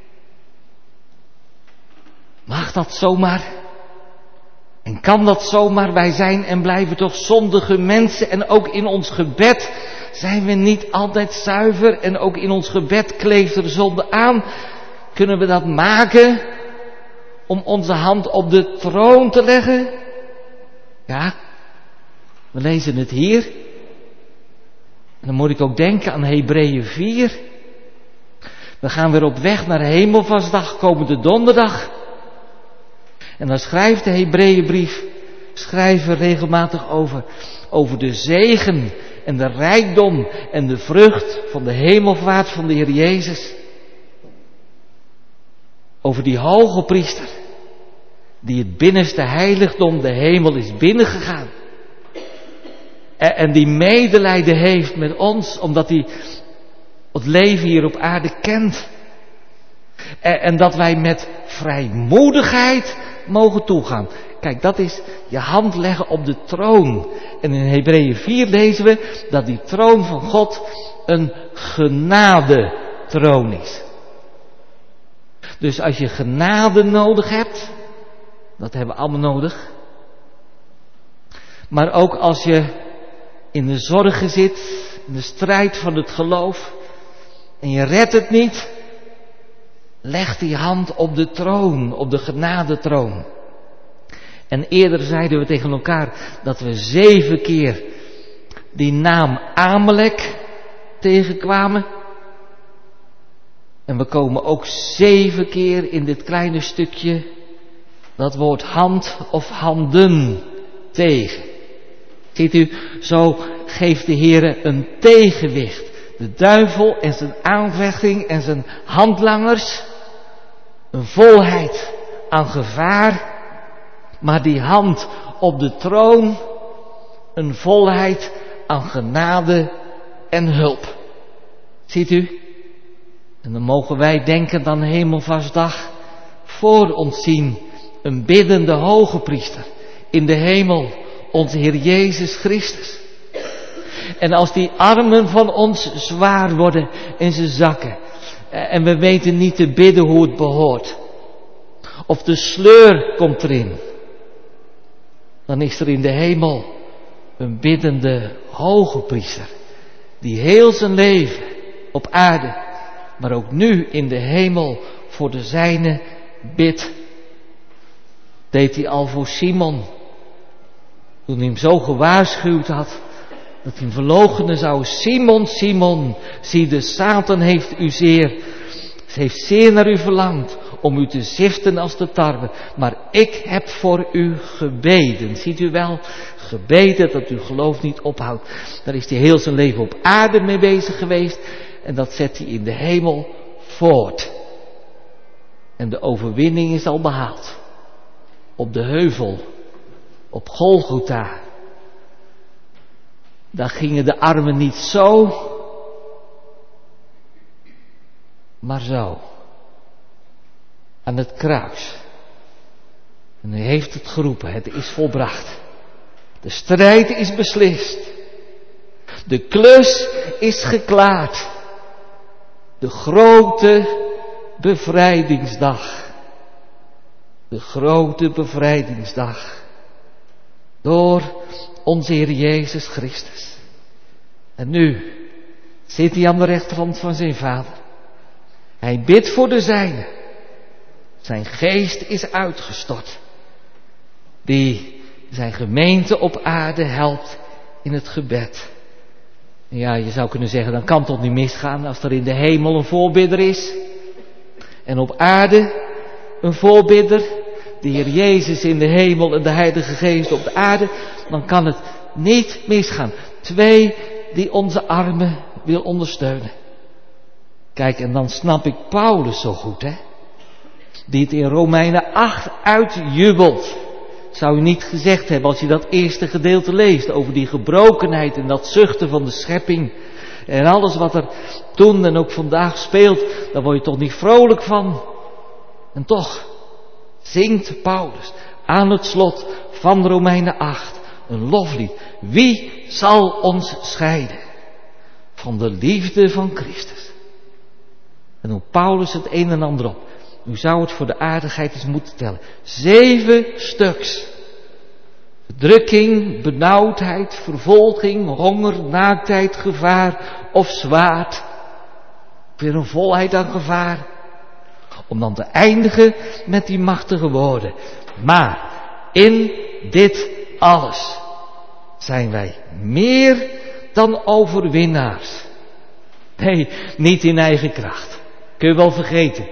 Mag dat zomaar? En kan dat zomaar? Wij zijn en blijven toch zondige mensen. En ook in ons gebed zijn we niet altijd zuiver. En ook in ons gebed kleeft er zonde aan. Kunnen we dat maken om onze hand op de troon te leggen? Ja, we lezen het hier. En dan moet ik ook denken aan Hebreeën vier. We gaan weer op weg naar de Hemelvaartsdag, komende donderdag. En dan schrijft de Hebreeënbrief, schrijven regelmatig over, over de zegen en de rijkdom en de vrucht van de hemelvaart van de Heer Jezus. Over die hoge priester, die het binnenste heiligdom, de hemel, is binnengegaan. En, en die medelijden heeft met ons, omdat hij het leven hier op aarde kent. En, en dat wij met vrijmoedigheid mogen toegaan. Kijk, dat is je hand leggen op de troon. En in Hebreeën vier lezen we dat die troon van God een genadetroon is. Dus als je genade nodig hebt, dat hebben we allemaal nodig. Maar ook als je in de zorgen zit, in de strijd van het geloof, en je redt het niet, leg die hand op de troon, op de genadetroon. En eerder zeiden we tegen elkaar dat we zeven keer die naam Amalek tegenkwamen. En we komen ook zeven keer in dit kleine stukje dat woord hand of handen tegen. Ziet u, zo geeft de Heere een tegenwicht. De duivel en zijn aanvechting en zijn handlangers. Een volheid aan gevaar. Maar die hand op de troon. Een volheid aan genade en hulp. Ziet u? En dan mogen wij denken aan Hemelvaartsdag. Voor ons zien een biddende hoge priester in de hemel, onze Heer Jezus Christus. En als die armen van ons zwaar worden en ze zakken, en we weten niet te bidden hoe het behoort, of de sleur komt erin, dan is er in de hemel een biddende hoge priester, die heel zijn leven op aarde, maar ook nu in de hemel voor de zijne bidt. Deed hij al voor Simon, toen hij hem zo gewaarschuwd had, dat hij hem verloochenen zou. Simon, Simon, zie de Satan heeft u zeer, ze heeft zeer naar u verlangd, om u te ziften als de tarwe. Maar ik heb voor u gebeden. Ziet u wel, gebeden dat uw geloof niet ophoudt. Daar is hij heel zijn leven op aarde mee bezig geweest. En dat zet hij in de hemel voort. En de overwinning is al behaald. Op de heuvel, op Golgotha. Daar gingen de armen niet zo, maar zo. Aan het kruis. En hij heeft het geroepen, het is volbracht. De strijd is beslist. De klus is geklaard. De grote bevrijdingsdag. De grote bevrijdingsdag. Door onze Heer Jezus Christus. En nu zit hij aan de rechterhand van zijn Vader. Hij bidt voor de zijnen. Zijn geest is uitgestort. Die zijn gemeente op aarde helpt in het gebed. Ja, je zou kunnen zeggen, dan kan het toch niet misgaan als er in de hemel een voorbidder is. En op aarde een voorbidder. De Heer Jezus in de hemel en de Heilige Geest op de aarde. Dan kan het niet misgaan. Twee die onze armen wil ondersteunen. Kijk, en dan snap ik Paulus zo goed, hè. Die het in Romeinen acht uitjubelt. Zou u niet gezegd hebben als je dat eerste gedeelte leest over die gebrokenheid en dat zuchten van de schepping. En alles wat er toen en ook vandaag speelt, daar word je toch niet vrolijk van. En toch zingt Paulus aan het slot van Romeinen acht een loflied. Wie zal ons scheiden van de liefde van Christus? En hoe Paulus het een en ander op. U zou het voor de aardigheid eens moeten tellen. Zeven stuks. Verdrukking, benauwdheid, vervolging, honger, naaktheid, gevaar of zwaard. Weer een volheid aan gevaar. Om dan te eindigen met die machtige woorden. Maar in dit alles zijn wij meer dan overwinnaars. Nee, niet in eigen kracht. Kun je wel vergeten.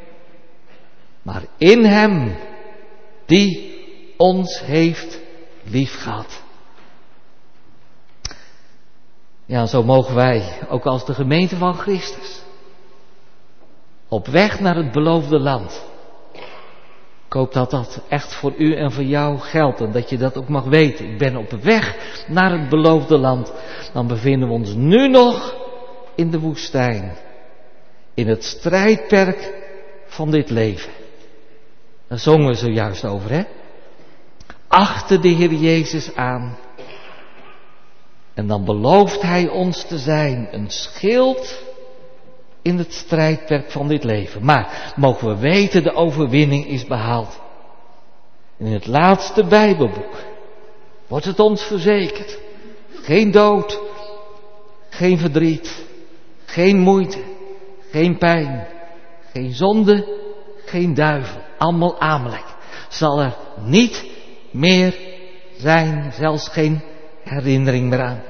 Maar in hem die ons heeft liefgehad. Ja, zo mogen wij, ook als de gemeente van Christus, op weg naar het beloofde land. Ik hoop dat dat echt voor u en voor jou geldt en dat je dat ook mag weten. Ik ben op weg naar het beloofde land. Dan bevinden we ons nu nog in de woestijn. In het strijdperk van dit leven. Daar zongen we zojuist over, hè? Achter de Heer Jezus aan. En dan belooft Hij ons te zijn een schild in het strijdperk van dit leven. Maar mogen we weten, de overwinning is behaald. En in het laatste Bijbelboek wordt het ons verzekerd. Geen dood, geen verdriet, geen moeite, geen pijn, geen zonde, geen duivel. Allemaal Amalek. Zal er niet meer zijn, zelfs geen herinnering meer aan.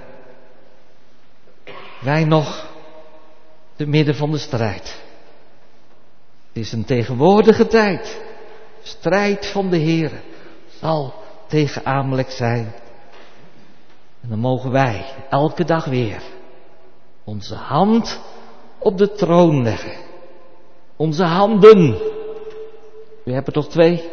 Wij nog te midden van de strijd. Het is een tegenwoordige tijd. Strijd van de Heere zal tegen Amalek zijn. En dan mogen wij elke dag weer onze hand op de troon leggen. Onze handen. U hebt er toch twee?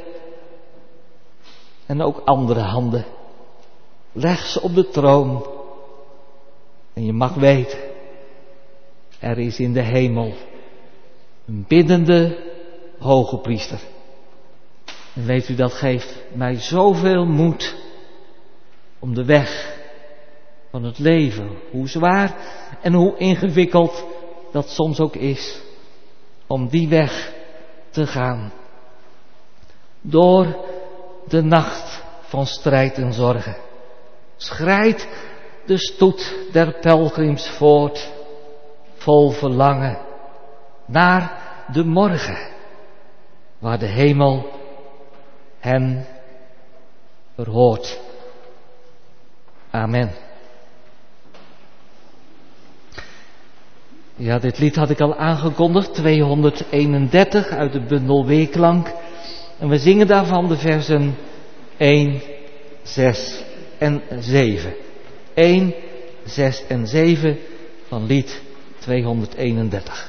En ook andere handen. Leg ze op de troon. En je mag weten, er is in de hemel een biddende hoge priester. En weet u, dat geeft mij zoveel moed om de weg van het leven, hoe zwaar en hoe ingewikkeld dat soms ook is, om die weg te gaan. Door de nacht van strijd en zorgen schrijdt de stoet der pelgrims voort, vol verlangen naar de morgen, waar de hemel hen verhoort. Amen. Ja, dit lied had ik al aangekondigd, tweehonderdeenendertig uit de bundel Weeklank. En we zingen daarvan de versen één, zes en zeven. één, zes en zeven van lied tweehonderdeenendertig.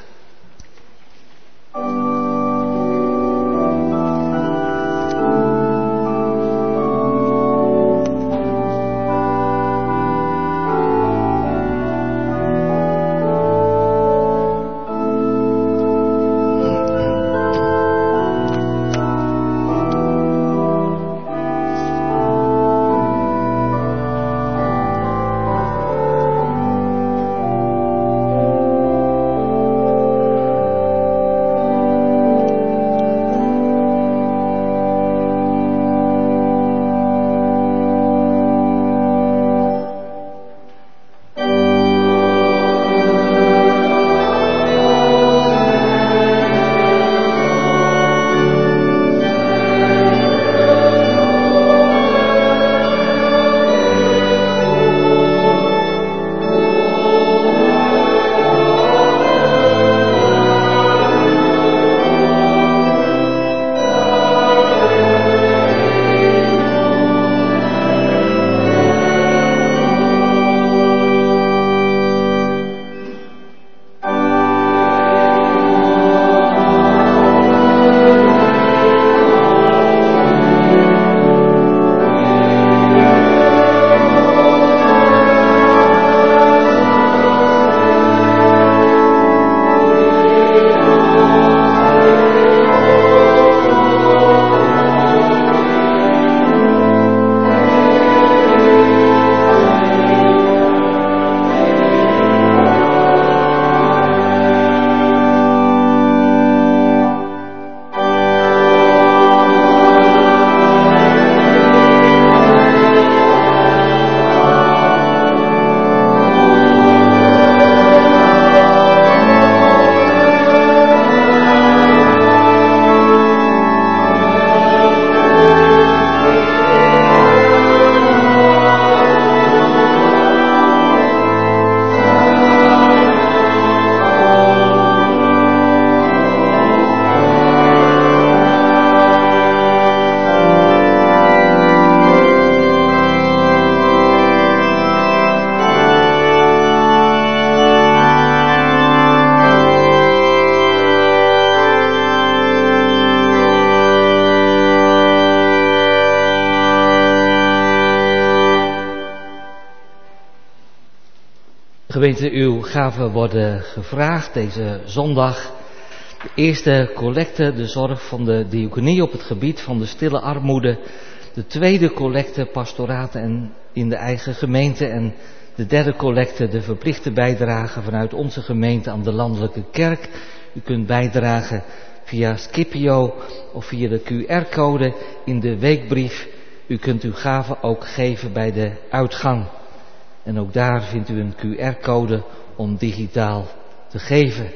Gemeente, uw gaven worden gevraagd deze zondag. De eerste collecte, de zorg van de diaconie op het gebied van de stille armoede. De tweede collecte, pastoraten en in de eigen gemeente. En de derde collecte, de verplichte bijdrage vanuit onze gemeente aan de landelijke kerk. U kunt bijdragen via Scipio of via de Q R-code in de weekbrief. U kunt uw gaven ook geven bij de uitgang. En ook daar vindt u een Q R-code om digitaal te geven.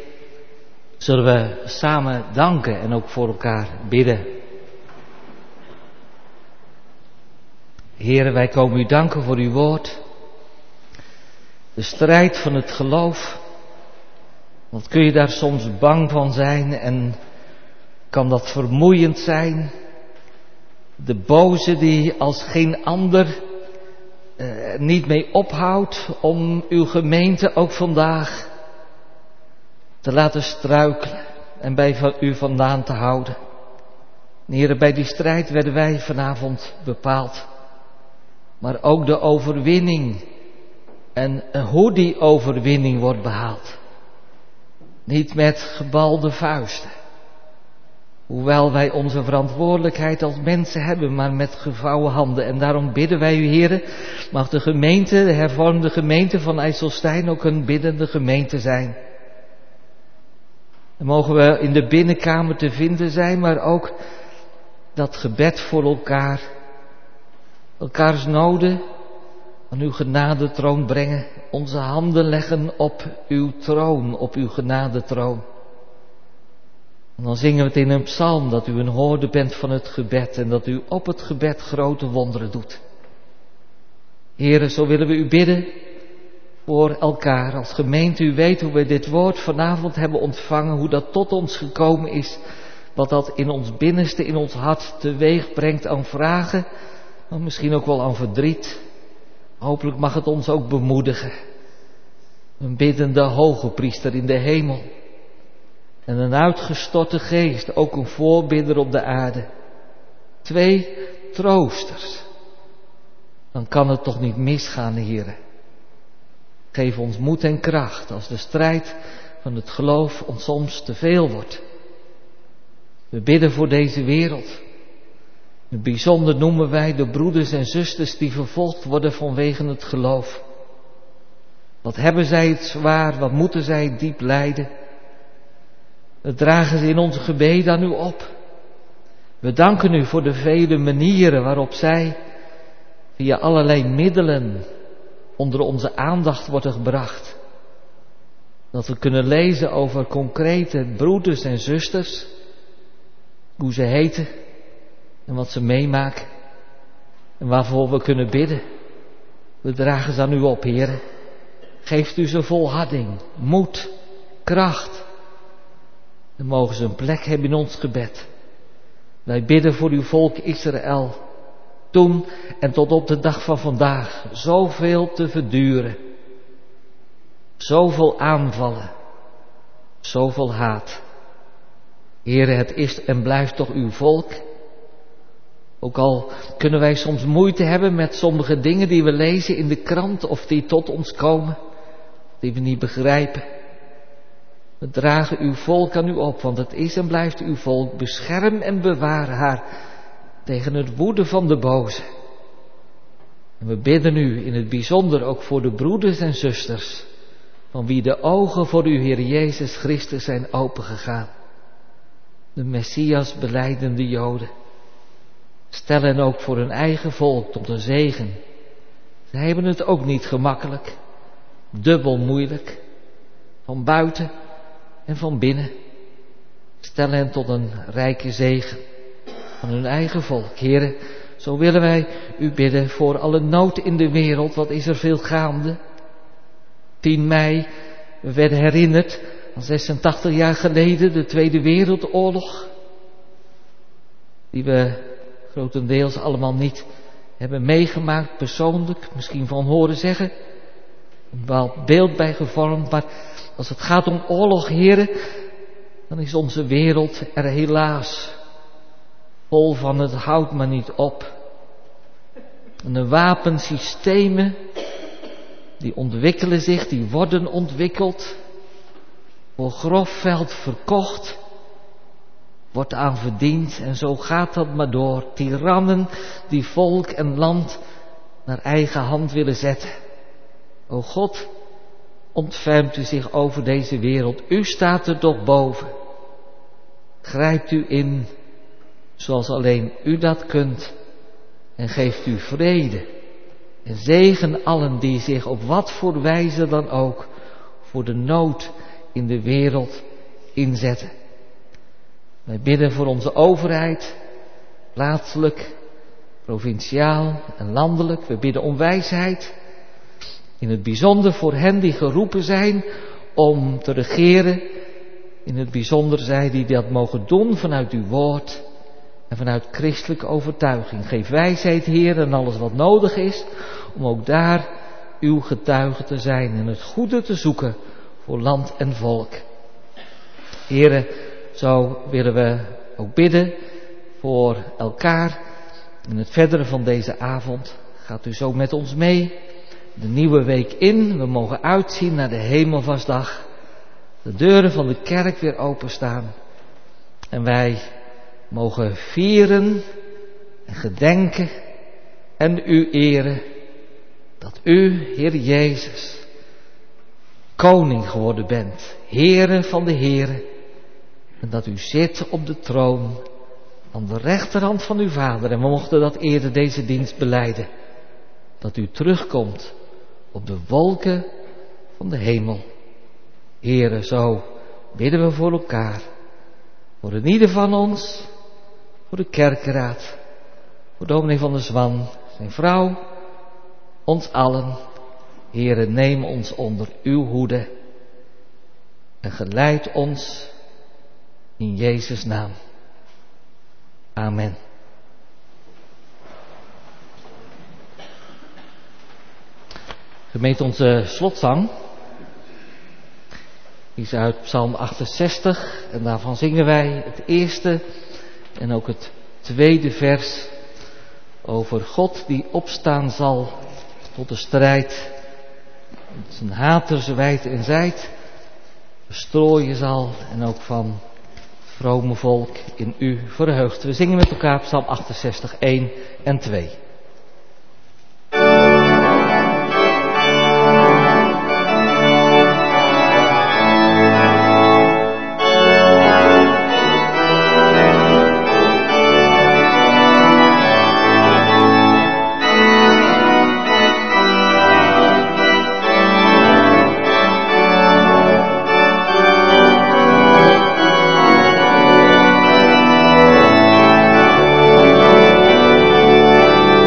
Zullen we samen danken en ook voor elkaar bidden. Heren, wij komen u danken voor uw woord. De strijd van het geloof. Wat kun je daar soms bang van zijn en kan dat vermoeiend zijn. De boze die als geen ander uh, niet mee ophoudt om uw gemeente ook vandaag te laten struikelen en bij van u vandaan te houden. Heren, bij die strijd werden wij vanavond bepaald. Maar ook de overwinning en hoe die overwinning wordt behaald. Niet met gebalde vuisten. Hoewel wij onze verantwoordelijkheid als mensen hebben, maar met gevouwen handen. En daarom bidden wij u, heren, mag de gemeente, de hervormde gemeente van IJsselstein ook een biddende gemeente zijn. Dan mogen we in de binnenkamer te vinden zijn, maar ook dat gebed voor elkaar, elkaars noden aan uw genadetroon brengen, onze handen leggen op uw troon, op uw genadetroon. En dan zingen we het in een psalm dat u een hoorde bent van het gebed en dat u op het gebed grote wonderen doet. Heren, zo willen we u bidden voor elkaar als gemeente. U weet hoe we dit woord vanavond hebben ontvangen, hoe dat tot ons gekomen is, wat dat in ons binnenste, in ons hart teweeg brengt aan vragen, maar misschien ook wel aan verdriet. Hopelijk mag het ons ook bemoedigen. Een biddende hoge priester in de hemel. En een uitgestorte geest, ook een voorbidder op de aarde. Twee troosters. Dan kan het toch niet misgaan, heren. Geef ons moed en kracht als de strijd van het geloof ons soms te veel wordt. We bidden voor deze wereld. In het bijzonder noemen wij de broeders en zusters die vervolgd worden vanwege het geloof. Wat hebben zij het zwaar, wat moeten zij diep lijden. We dragen ze in onze gebeden aan u op. We danken u voor de vele manieren waarop zij via allerlei middelen onder onze aandacht worden gebracht. Dat we kunnen lezen over concrete broeders en zusters, hoe ze heten en wat ze meemaken en waarvoor we kunnen bidden. We dragen ze aan u op, heren. Geeft u ze volharding, moed, kracht. Dan mogen ze een plek hebben in ons gebed. Wij bidden voor uw volk Israël. Toen en tot op de dag van vandaag zoveel te verduren. Zoveel aanvallen. Zoveel haat. Heere, het is en blijft toch uw volk. Ook al kunnen wij soms moeite hebben met sommige dingen die we lezen in de krant of die tot ons komen. Die we niet begrijpen. We dragen uw volk aan u op, want het is en blijft uw volk. Bescherm en bewaar haar tegen het woede van de boze. En we bidden u in het bijzonder ook voor de broeders en zusters, van wie de ogen voor uw Heer Jezus Christus zijn opengegaan. De Messias belijdende Joden. Stel hen ook voor hun eigen volk tot een zegen. Ze hebben het ook niet gemakkelijk. Dubbel moeilijk. Van buiten en van binnen. Stel hen tot een rijke zegen van hun eigen volk. Heren, zo willen wij u bidden voor alle nood in de wereld. Wat is er veel gaande? tien mei, we werden herinnerd aan zesentachtig jaar geleden, de Tweede Wereldoorlog. Die we grotendeels allemaal niet hebben meegemaakt persoonlijk. Misschien van horen zeggen. Een bepaald beeld bij gevormd. Maar als het gaat om oorlog, heren, dan is onze wereld er helaas vol van. Het houdt maar niet op. En de wapensystemen, die ontwikkelen zich, die worden ontwikkeld. Voor grof veld verkocht. Wordt aan verdiend en zo gaat dat maar door. Tirannen die volk en land naar eigen hand willen zetten. O God, ontfermt u zich over deze wereld. U staat er toch boven. Grijpt u in, zoals alleen u dat kunt. En geeft u vrede. En zegen allen die zich op wat voor wijze dan ook voor de nood in de wereld inzetten. Wij bidden voor onze overheid, plaatselijk, provinciaal en landelijk. We bidden om wijsheid. In het bijzonder voor hen die geroepen zijn om te regeren. In het bijzonder zij die dat mogen doen vanuit uw woord. en vanuit christelijke overtuiging. Geef wijsheid, Heer, en alles wat nodig is, om ook daar uw getuige te zijn en het goede te zoeken voor land en volk. Heere, zo willen we ook bidden voor elkaar in het verdere van deze avond. Gaat u zo met ons mee, de nieuwe week in. We mogen uitzien naar de hemelvastdag. De deuren van de kerk weer openstaan. En wij mogen vieren en gedenken en u eren dat u, Heer Jezus, koning geworden bent, Heere van de Heren, en dat u zit op de troon aan de rechterhand van uw Vader. En we mochten dat eerder deze dienst belijden, dat u terugkomt op de wolken van de hemel. Heere, zo bidden we voor elkaar, voor een ieder van ons, voor de kerkenraad, voor dominee van der Zwan, zijn vrouw, ons allen. Heere, neem ons onder uw hoede en geleid ons in Jezus' naam. Amen. Gemeente, onze slotzang is uit Psalm achtenzestig en daarvan zingen wij het eerste en ook het tweede vers over God die opstaan zal tot de strijd, zijn haters wijd en zijd bestrooien zal en ook van het vrome volk in u verheugt. We zingen met elkaar Psalm achtenzestig, één en twee. Thank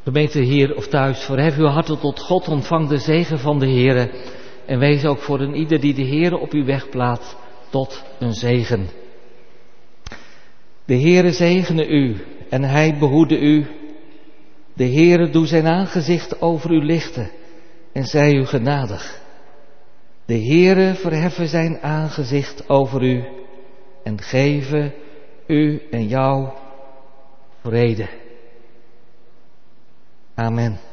Gemeente hier of thuis, verhef uw harten tot God, ontvang de zegen van de Heere en wees ook voor een ieder die de Heere op uw weg plaatst tot een zegen. De Heere zegene u en hij behoede u. De Heere doe zijn aangezicht over u lichten en zij u genadig. De Heere verheffen zijn aangezicht over u en geven u en jou vrede. Amen.